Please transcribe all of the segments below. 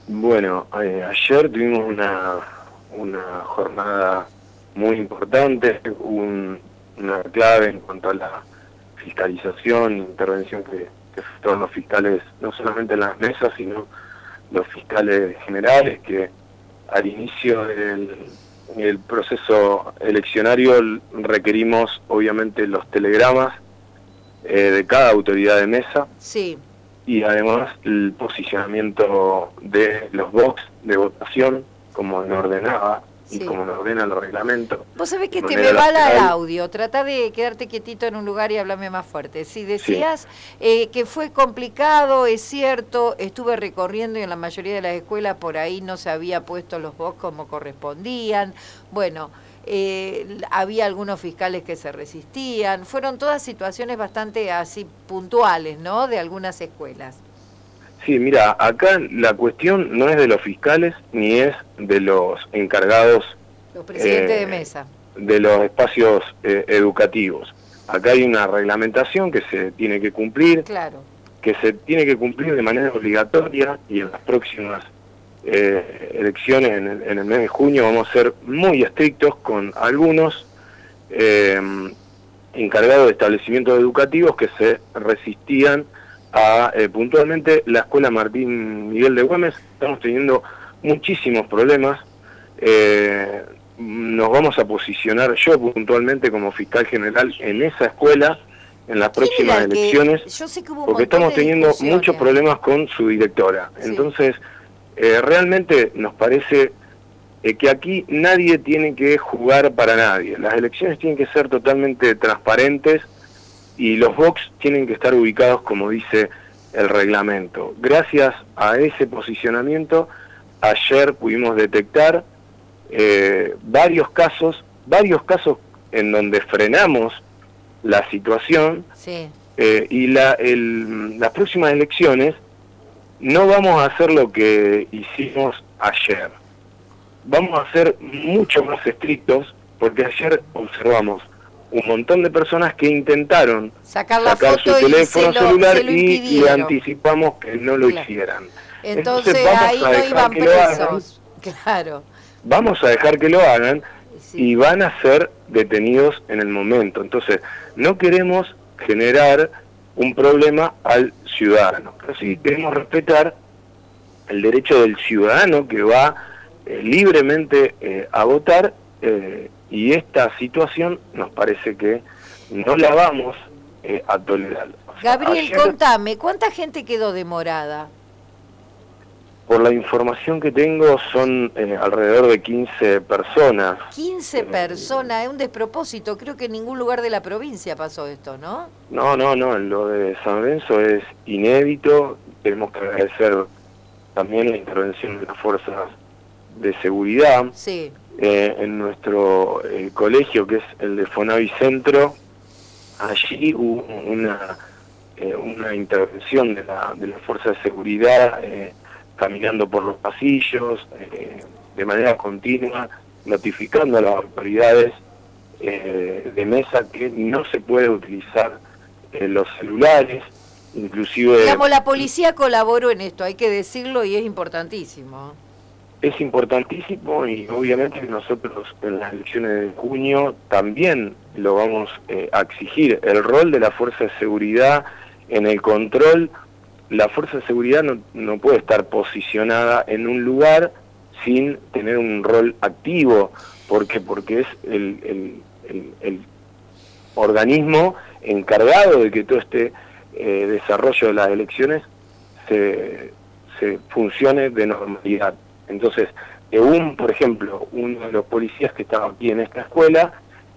Bueno, ayer tuvimos una jornada muy importante, una clave en cuanto a la fiscalización, intervención que efectuaron los fiscales, no solamente en las mesas, sino los fiscales generales, que al inicio del proceso eleccionario requerimos obviamente los telegramas de cada autoridad de mesa. Sí. Y además el posicionamiento de los box de votación, como nos ordenaba y como nos ordena el reglamento. Vos sabés que te me va el audio, trata de quedarte quietito en un lugar y háblame más fuerte. Si decías que fue complicado, es cierto, estuve recorriendo y en la mayoría de las escuelas por ahí no se había puesto los box como correspondían. Bueno, había algunos fiscales que se resistían, fueron todas situaciones bastante así puntuales, ¿no?, de algunas escuelas. Sí, mira, acá la cuestión no es de los fiscales ni es de los encargados, los presidentes de mesa, de los espacios educativos. Acá hay una reglamentación que se tiene que cumplir, que se tiene que cumplir de manera obligatoria, y en las próximas elecciones en el mes de junio vamos a ser muy estrictos con algunos encargados de establecimientos educativos que se resistían a puntualmente la escuela Martín Miguel de Güemes. Estamos teniendo muchísimos problemas. Nos vamos a posicionar yo puntualmente como fiscal general en esa escuela en las próximas elecciones, porque estamos teniendo muchos problemas con su directora. Entonces realmente nos parece que aquí nadie tiene que jugar para nadie. Las elecciones tienen que ser totalmente transparentes y los box tienen que estar ubicados como dice el reglamento. Gracias a ese posicionamiento, ayer pudimos detectar varios casos en donde frenamos la situación, y las próximas elecciones no vamos a hacer lo que hicimos ayer. Vamos a ser mucho más estrictos, porque ayer observamos un montón de personas que intentaron sacar su teléfono celular y anticipamos que no lo hicieran. Entonces ahí no iban presos. Vamos a dejar que lo hagan y van a ser detenidos en el momento. Entonces no queremos generar un problema al ciudadano, pero sí queremos respetar el derecho del ciudadano que va libremente a votar, y esta situación nos parece que no la vamos a tolerar. Gabriel, contame, ¿cuánta gente quedó demorada? Por la información que tengo son alrededor de 15 personas. 15 personas, es un despropósito. Creo que en ningún lugar de la provincia pasó esto, ¿no? No, lo de San Lorenzo es inédito. Tenemos que agradecer también la intervención de las fuerzas de seguridad. En nuestro colegio, que es el de Fonavi Centro, allí hubo una intervención de la fuerza de seguridad, caminando por los pasillos, de manera continua, notificando a las autoridades de mesa que no se puede utilizar los celulares, inclusive... Digamos, la policía colaboró en esto, hay que decirlo, y es importantísimo. Es importantísimo, y obviamente nosotros en las elecciones de junio también lo vamos a exigir. El rol de la fuerza de seguridad en el control. La fuerza de seguridad no puede estar posicionada en un lugar sin tener un rol activo. ¿Por qué? Porque es el organismo encargado de que todo este desarrollo de las elecciones se funcione de normalidad. Entonces, por ejemplo, uno de los policías que estaba aquí en esta escuela,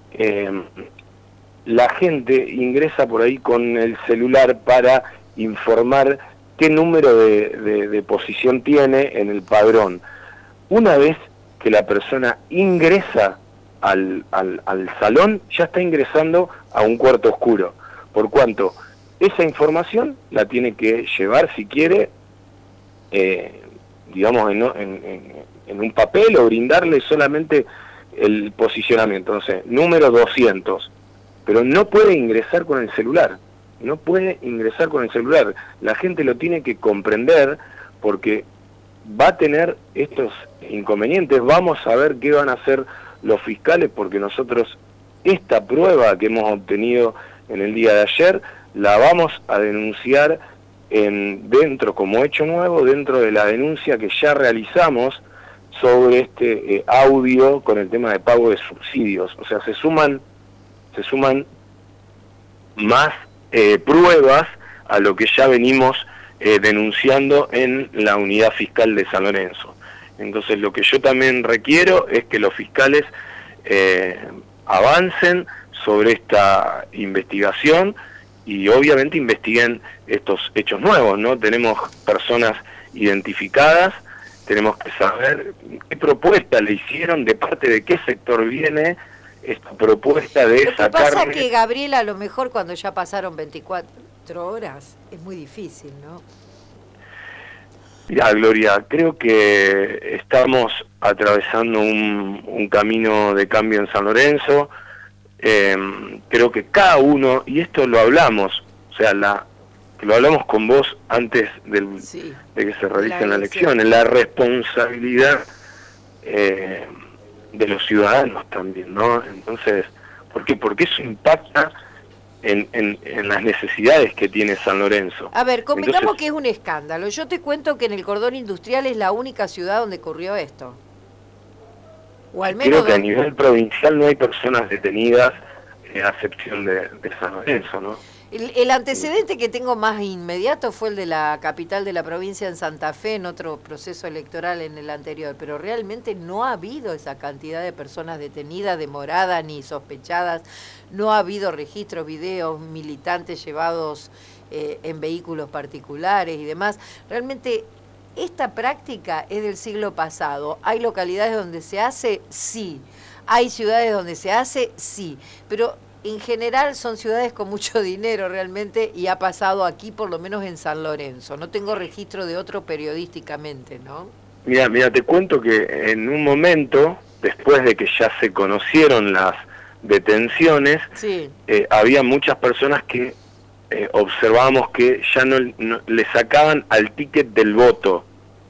la gente ingresa por ahí con el celular para informar qué número de posición tiene en el padrón. Una vez que la persona ingresa al salón, ya está ingresando a un cuarto oscuro, por cuanto esa información la tiene que llevar, si quiere, digamos, en un papel, o brindarle solamente el posicionamiento, no sé, número 200, pero no puede ingresar con el celular. No puede ingresar con el celular. La gente lo tiene que comprender, porque va a tener estos inconvenientes. Vamos a ver qué van a hacer los fiscales, porque nosotros esta prueba que hemos obtenido en el día de ayer la vamos a denunciar dentro, como hecho nuevo, dentro de la denuncia que ya realizamos sobre este audio con el tema de pago de subsidios. O sea, se suman más pruebas a lo que ya venimos denunciando en la unidad fiscal de San Lorenzo. Entonces, lo que yo también requiero es que los fiscales avancen sobre esta investigación y obviamente investiguen estos hechos nuevos, ¿no? Tenemos personas identificadas, tenemos que saber qué propuesta le hicieron, de parte de qué sector viene esta propuesta de sacar... Lo que pasa es que, Gabriela, a lo mejor cuando ya pasaron 24 horas es muy difícil, ¿no? Mirá, Gloria, creo que estamos atravesando un camino de cambio en San Lorenzo. Creo que cada uno, y esto lo hablamos, o sea, lo hablamos con vos antes de que se realicen las elecciones, la responsabilidad de los ciudadanos también, ¿no? Entonces, ¿por qué? Porque eso impacta en las necesidades que tiene San Lorenzo. A ver, convengamos que es un escándalo. Yo te cuento que en el cordón industrial es la única ciudad donde ocurrió esto. O al menos creo que a nivel provincial no hay personas detenidas, a excepción de San Lorenzo, ¿no? El antecedente que tengo más inmediato fue el de la capital de la provincia en Santa Fe, en otro proceso electoral en el anterior, pero realmente no ha habido esa cantidad de personas detenidas, demoradas ni sospechadas, no ha habido registros, videos, militantes llevados en vehículos particulares y demás. Realmente esta práctica es del siglo pasado. ¿Hay localidades donde se hace? Sí. ¿Hay ciudades donde se hace? Sí. Pero en general son ciudades con mucho dinero realmente, y ha pasado aquí, por lo menos en San Lorenzo. No tengo registro de otro periodísticamente, ¿no? Mira, te cuento que en un momento, después de que ya se conocieron las detenciones, sí, había muchas personas que observábamos que ya no le sacaban al ticket del voto.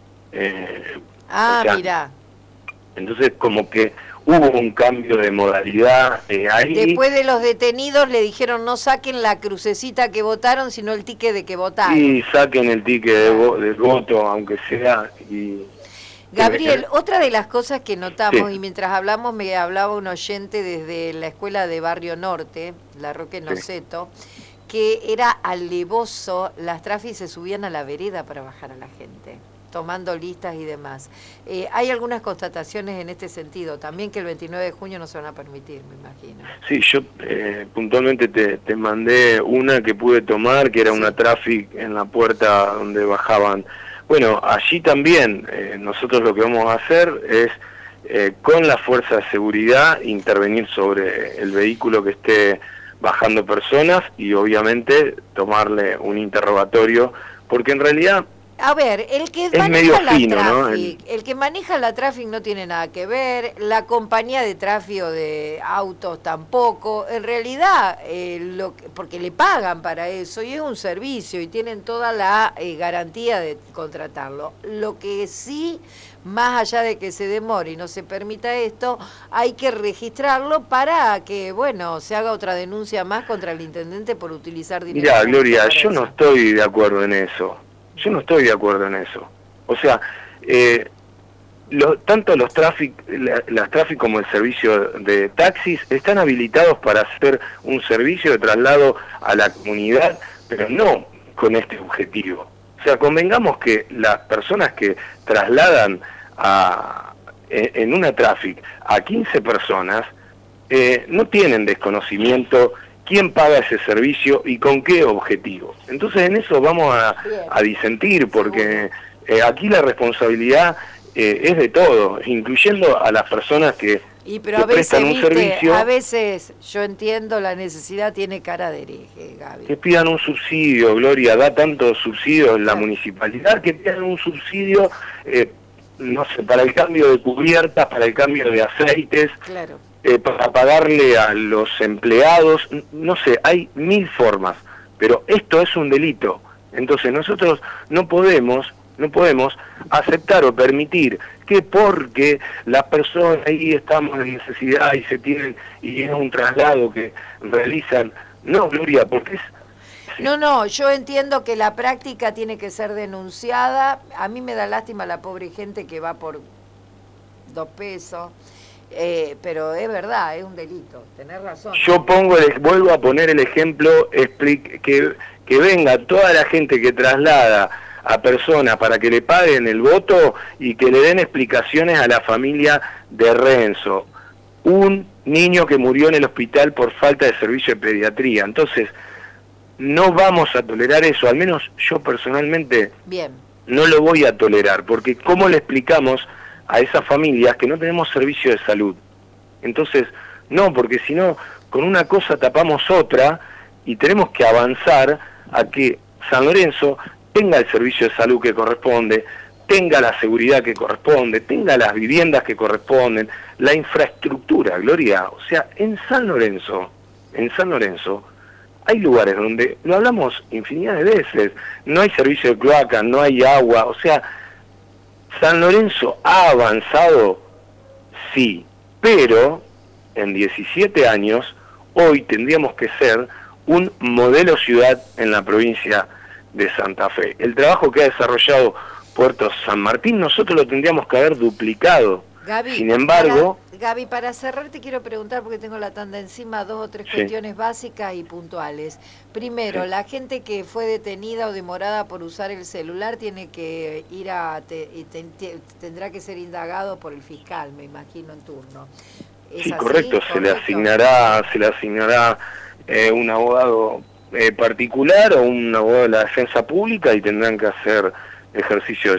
O sea, mirá. Entonces, como que hubo un cambio de modalidad ahí. Después de los detenidos le dijeron no saquen la crucecita que votaron, sino el ticket de que votaron. Sí, saquen el ticket del voto, aunque sea. Gabriel, otra de las cosas que notamos, y mientras hablamos me hablaba un oyente desde la escuela de Barrio Norte, la Roque Noceto, que era alevoso, las trafis se subían a la vereda para bajar a la gente, tomando listas y demás. Hay algunas constataciones en este sentido, también que el 29 de junio no se van a permitir, me imagino. Sí, yo puntualmente te mandé una que pude tomar, que era una traffic en la puerta donde bajaban. Bueno, allí también nosotros lo que vamos a hacer es, con la fuerza de seguridad, intervenir sobre el vehículo que esté bajando personas y obviamente tomarle un interrogatorio, porque en realidad... A ver, el que maneja la traffic, ¿no? El que maneja la traffic no tiene nada que ver, la compañía de tráfico de autos tampoco, en realidad, porque le pagan para eso y es un servicio y tienen toda la garantía de contratarlo. Lo que sí, más allá de que se demore y no se permita esto, hay que registrarlo para que, bueno, se haga otra denuncia más contra el intendente por utilizar dinero. Mira, Gloria, yo no estoy de acuerdo en eso. Yo no estoy de acuerdo en eso. O sea, tanto las traffic como el servicio de taxis están habilitados para hacer un servicio de traslado a la comunidad, pero no con este objetivo. O sea, convengamos que las personas que trasladan en una traffic a 15 personas no tienen desconocimiento quién paga ese servicio y con qué objetivo. Entonces en eso vamos a disentir, porque aquí la responsabilidad es de todos, incluyendo a las personas que prestan un servicio. A veces yo entiendo la necesidad, tiene cara de hereje, Gaby. Que pidan un subsidio, Gloria, da tantos subsidios la municipalidad, que pidan un subsidio, no sé, para el cambio de cubiertas, para el cambio de aceites. Claro. Para pagarle a los empleados, no sé, hay 1000 formas, pero esto es un delito. Entonces nosotros no podemos No podemos aceptar o permitir que porque las personas ahí estamos en necesidad y se tienen, y es un traslado que realizan. No, Gloria, porque es... No, yo entiendo que la práctica tiene que ser denunciada. A mí me da lástima la pobre gente que va por 2 pesos. Pero es verdad, es un delito, tenés razón. Yo vuelvo a poner el ejemplo, que venga toda la gente que traslada a personas para que le paguen el voto y que le den explicaciones a la familia de Renzo. Un niño que murió en el hospital por falta de servicio de pediatría. Entonces, no vamos a tolerar eso, al menos yo personalmente no lo voy a tolerar, porque ¿cómo le explicamos a esas familias que no tenemos servicio de salud? Entonces, no, porque si no, con una cosa tapamos otra y tenemos que avanzar a que San Lorenzo tenga el servicio de salud que corresponde, tenga la seguridad que corresponde, tenga las viviendas que corresponden, la infraestructura, Gloria. O sea, en San Lorenzo, hay lugares donde, lo hablamos infinidad de veces, no hay servicio de cloaca, no hay agua, o sea, San Lorenzo ha avanzado, sí, pero en 17 años, hoy tendríamos que ser un modelo ciudad en la provincia de Santa Fe. El trabajo que ha desarrollado Puerto San Martín, nosotros lo tendríamos que haber duplicado. Gaby, sin embargo... Gaby, para cerrar te quiero preguntar, porque tengo la tanda encima, 2 o 3 cuestiones básicas y puntuales. Primero, la gente que fue detenida o demorada por usar el celular tiene que ir tendrá que ser indagado por el fiscal, me imagino, en turno. Sí, correcto, se le asignará un abogado particular o un abogado de la defensa pública y tendrán que hacer ejercicio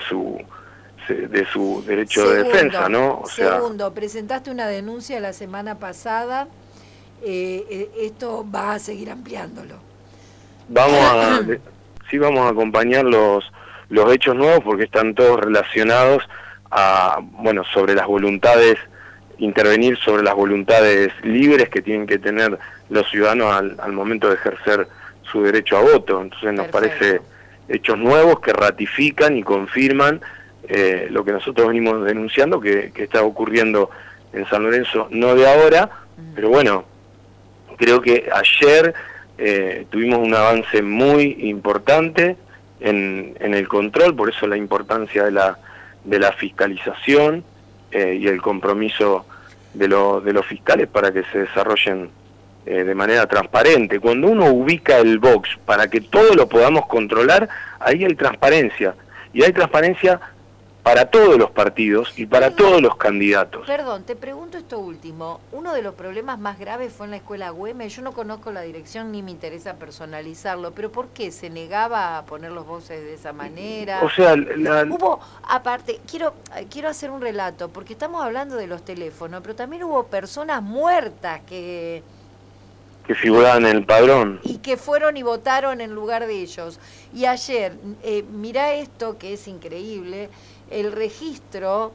de su derecho de defensa, ¿no? Segundo, presentaste una denuncia la semana pasada, esto va a seguir ampliándolo. Vamos a acompañar los hechos nuevos porque están todos relacionados a, sobre las voluntades, intervenir sobre las voluntades libres que tienen que tener los ciudadanos al momento de ejercer su derecho a voto. Entonces nos parece hechos nuevos que ratifican y confirman lo que nosotros venimos denunciando que está ocurriendo en San Lorenzo, no de ahora, pero bueno, creo que ayer tuvimos un avance muy importante en el control, por eso la importancia de la fiscalización y el compromiso de los fiscales para que se desarrollen de manera transparente. Cuando uno ubica el box para que todo lo podamos controlar, ahí hay transparencia, y hay transparencia para todos los partidos y para todos los candidatos. Perdón, te pregunto esto último. Uno de los problemas más graves fue en la escuela Güemes. Yo no conozco la dirección ni me interesa personalizarlo, pero ¿por qué se negaba a poner los boxes de esa manera? O sea, hubo, aparte, quiero hacer un relato, porque estamos hablando de los teléfonos, pero también hubo personas muertas que figuraban en el padrón. Y que fueron y votaron en lugar de ellos. Y ayer, mirá esto que es increíble, el registro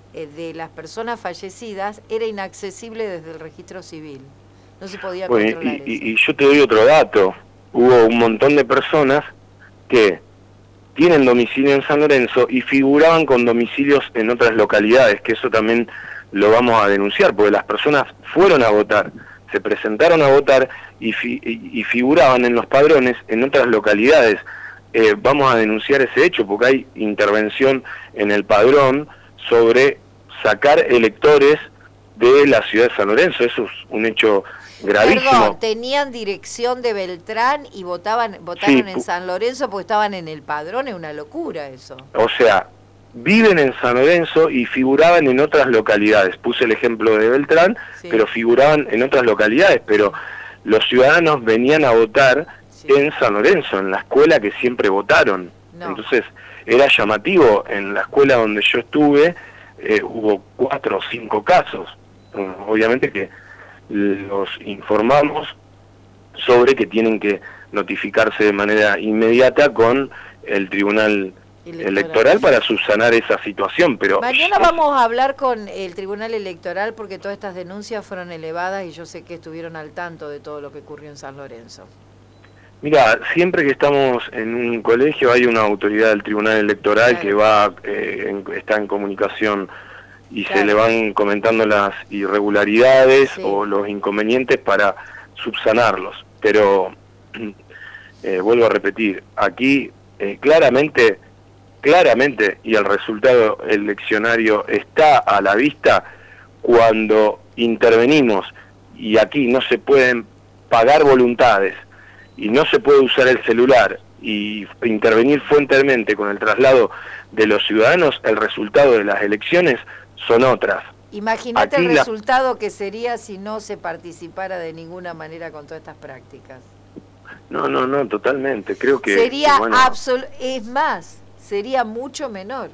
de las personas fallecidas era inaccesible desde el registro civil. No se podía controlar eso. Y yo te doy otro dato. Hubo un montón de personas que tienen domicilio en San Lorenzo y figuraban con domicilios en otras localidades, que eso también lo vamos a denunciar, porque las personas fueron a votar, se presentaron a votar y figuraban en los padrones en otras localidades. Vamos a denunciar ese hecho porque hay intervención en el padrón sobre sacar electores de la ciudad de San Lorenzo. Eso es un hecho gravísimo. Perdón, tenían dirección de Beltrán y votaron en San Lorenzo porque estaban en el padrón. Es una locura eso. O sea, viven en San Lorenzo y figuraban en otras localidades. Puse el ejemplo de Beltrán, pero figuraban en otras localidades, pero los ciudadanos venían a votar en San Lorenzo, en la escuela que siempre votaron. Entonces era llamativo. En la escuela donde yo estuve hubo 4 o 5 casos. Obviamente que los informamos sobre que tienen que notificarse de manera inmediata con el Tribunal Electoral para subsanar esa situación. Pero mañana vamos a hablar con el Tribunal Electoral porque todas estas denuncias fueron elevadas y yo sé que estuvieron al tanto de todo lo que ocurrió en San Lorenzo. Mira, siempre que estamos en un colegio hay una autoridad del Tribunal Electoral que va, está en comunicación y se le van comentando las irregularidades o los inconvenientes para subsanarlos. Pero, vuelvo a repetir, aquí claramente, y el resultado eleccionario está a la vista cuando intervenimos, y aquí no se pueden pagar voluntades, y no se puede usar el celular y intervenir fuertemente con el traslado de los ciudadanos, el resultado de las elecciones son otras. Imagínate el resultado que sería si no se participara de ninguna manera con todas estas prácticas. No, totalmente. Creo que sería es más, sería mucho menor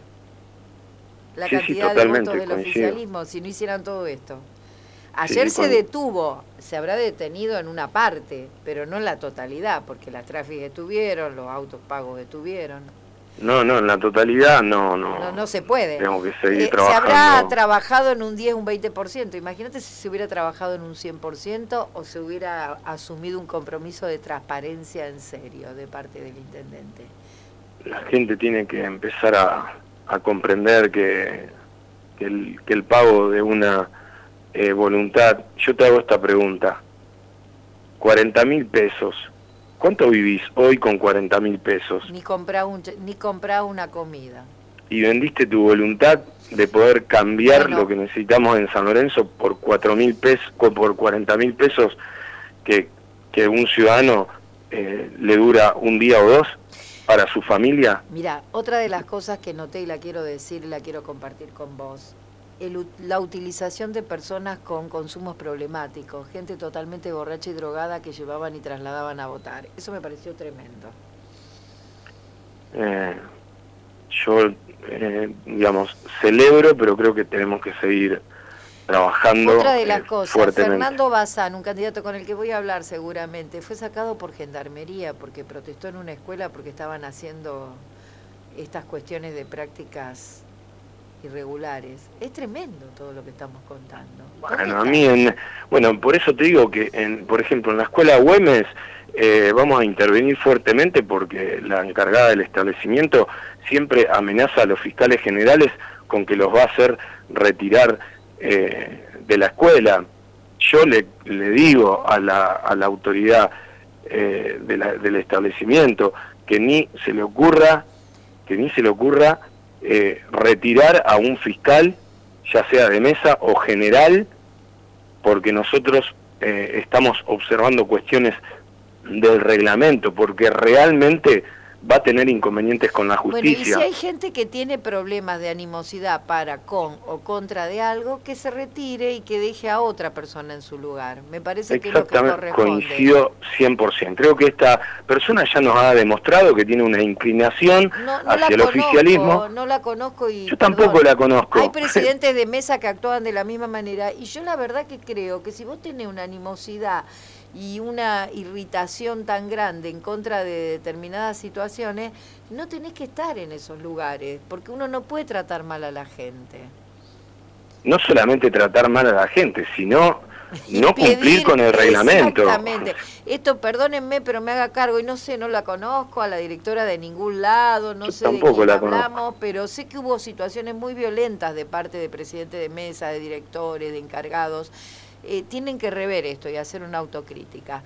la cantidad de votos del oficialismo si no hicieran todo esto. Ayer se detuvo, se habrá detenido en una parte, pero no en la totalidad, porque las tráficas estuvieron, los autos pagos estuvieron. No, en la totalidad no se puede. Tenemos que seguir trabajando. Se habrá trabajado en un 10, un 20%. Imagínate si se hubiera trabajado en un 100% o se hubiera asumido un compromiso de transparencia en serio de parte del intendente. La gente tiene que empezar a comprender que el pago de una voluntad. Yo te hago esta pregunta: 40.000 pesos. ¿Cuánto vivís hoy con 40.000 pesos? Ni comprá una comida. Y vendiste tu voluntad de poder cambiar lo que necesitamos en San Lorenzo por 4.000 pesos, por 40.000 pesos que un ciudadano le dura un día o dos para su familia. Mira, otra de las cosas que noté y la quiero decir y la quiero compartir con vos: la utilización de personas con consumos problemáticos, gente totalmente borracha y drogada que llevaban y trasladaban a votar. Eso me pareció tremendo. Yo, digamos, celebro, pero creo que tenemos que seguir trabajando. Otra de las cosas, Fernando Bazán, un candidato con el que voy a hablar seguramente, fue sacado por Gendarmería porque protestó en una escuela porque estaban haciendo estas cuestiones de prácticas irregulares. Es tremendo todo lo que estamos contando. Bueno, a mí, por eso te digo que, por ejemplo, en la escuela Güemes vamos a intervenir fuertemente porque la encargada del establecimiento siempre amenaza a los fiscales generales con que los va a hacer retirar de la escuela. Yo le digo a la autoridad del establecimiento que ni se le ocurra retirar a un fiscal, ya sea de mesa o general, porque nosotros estamos observando cuestiones del reglamento, porque realmente va a tener inconvenientes con la justicia. Bueno, y si hay gente que tiene problemas de animosidad para con o contra de algo, que se retire y que deje a otra persona en su lugar. Me parece que es lo que corresponde. Coincido 100%. Creo que esta persona ya nos ha demostrado que tiene una inclinación hacia el oficialismo. No la conozco y... Yo tampoco la conozco. Hay presidentes de mesa que actúan de la misma manera y yo la verdad que creo que si vos tenés una animosidad y una irritación tan grande en contra de determinadas situaciones, no tenés que estar en esos lugares, porque uno no puede tratar mal a la gente. No solamente tratar mal a la gente, sino no cumplir con el reglamento. Exactamente. Esto, perdónenme, pero me haga cargo, y no sé, no la conozco a la directora de ningún lado, no sé de quién hablamos, pero sé que hubo situaciones muy violentas de parte de presidente de mesa, de directores, de encargados. Tienen que rever esto y hacer una autocrítica.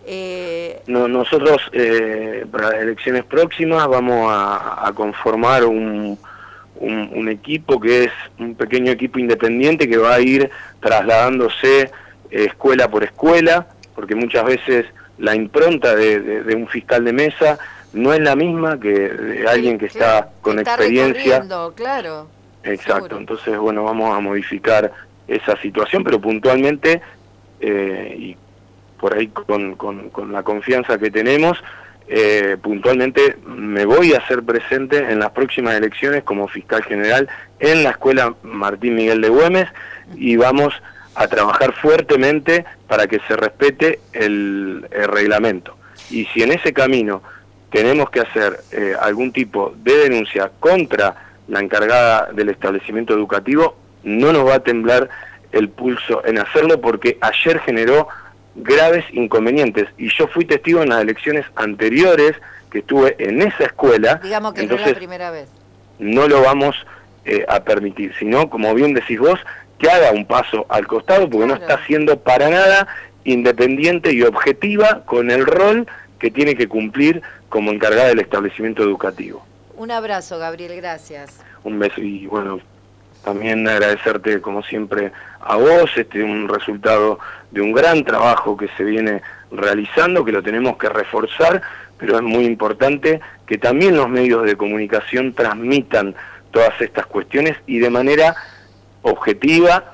Nosotros para las elecciones próximas vamos a conformar un equipo que es un pequeño equipo independiente que va a ir trasladándose escuela por escuela, porque muchas veces la impronta de un fiscal de mesa no es la misma que de alguien que está con experiencia. Claro. Exacto, seguro. Entonces vamos a modificar esa situación, pero puntualmente y por ahí con la confianza que tenemos, puntualmente me voy a hacer presente en las próximas elecciones como fiscal general en la escuela Martín Miguel de Güemes y vamos a trabajar fuertemente para que se respete el reglamento. Y si en ese camino tenemos que hacer algún tipo de denuncia contra la encargada del establecimiento educativo, no nos va a temblar el pulso en hacerlo, porque ayer generó graves inconvenientes. Y yo fui testigo en las elecciones anteriores que estuve en esa escuela. Digamos que entonces, no es la primera vez. No lo vamos a permitir, sino, como bien decís vos, que haga un paso al costado, porque no está siendo para nada independiente y objetiva con el rol que tiene que cumplir como encargada del establecimiento educativo. Un abrazo, Gabriel, gracias. Un beso y bueno, también agradecerte como siempre a vos, un resultado de un gran trabajo que se viene realizando, que lo tenemos que reforzar, pero es muy importante que también los medios de comunicación transmitan todas estas cuestiones y de manera objetiva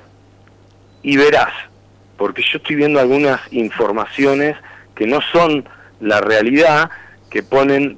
y veraz, porque yo estoy viendo algunas informaciones que no son la realidad, que ponen,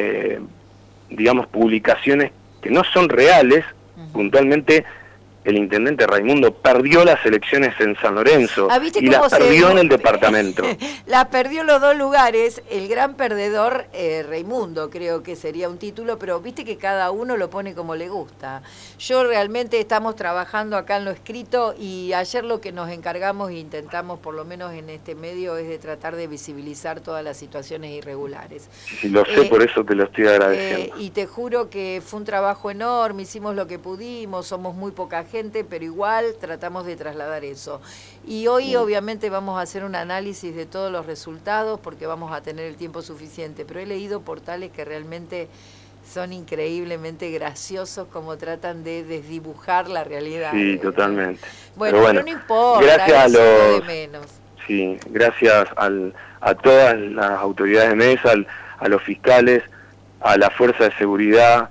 digamos, publicaciones que no son reales. Puntualmente, el intendente Raimundo perdió las elecciones en San Lorenzo y las perdió en el departamento. Las perdió en los dos lugares, el gran perdedor Raimundo, creo que sería un título, pero viste que cada uno lo pone como le gusta. Yo realmente estamos trabajando acá en lo escrito y ayer lo que nos encargamos e intentamos, por lo menos en este medio, es de tratar de visibilizar todas las situaciones irregulares. Sí, lo sé, por eso te lo estoy agradeciendo. Y te juro que fue un trabajo enorme, hicimos lo que pudimos, somos muy poca gente, pero igual tratamos de trasladar eso. Y hoy obviamente vamos a hacer un análisis de todos los resultados porque vamos a tener el tiempo suficiente, pero he leído portales que realmente son increíblemente graciosos como tratan de desdibujar la realidad. Sí, totalmente. Bueno, pero no importa, gracias a los, de menos. Sí, gracias a todas las autoridades de mesa, a los fiscales, a la fuerza de seguridad,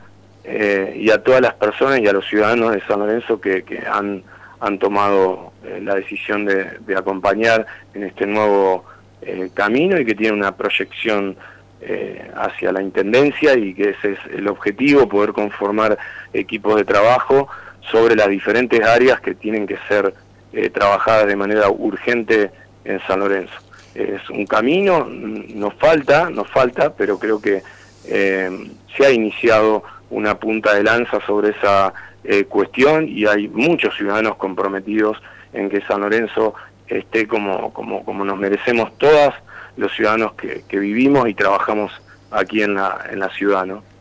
y a todas las personas y a los ciudadanos de San Lorenzo que han tomado la decisión de acompañar en este nuevo camino y que tienen una proyección hacia la Intendencia y que ese es el objetivo, poder conformar equipos de trabajo sobre las diferentes áreas que tienen que ser trabajadas de manera urgente en San Lorenzo. Es un camino, nos falta, pero creo que se ha iniciado una punta de lanza sobre esa cuestión y hay muchos ciudadanos comprometidos en que San Lorenzo esté como nos merecemos todas los ciudadanos que vivimos y trabajamos aquí en la ciudad, ¿no?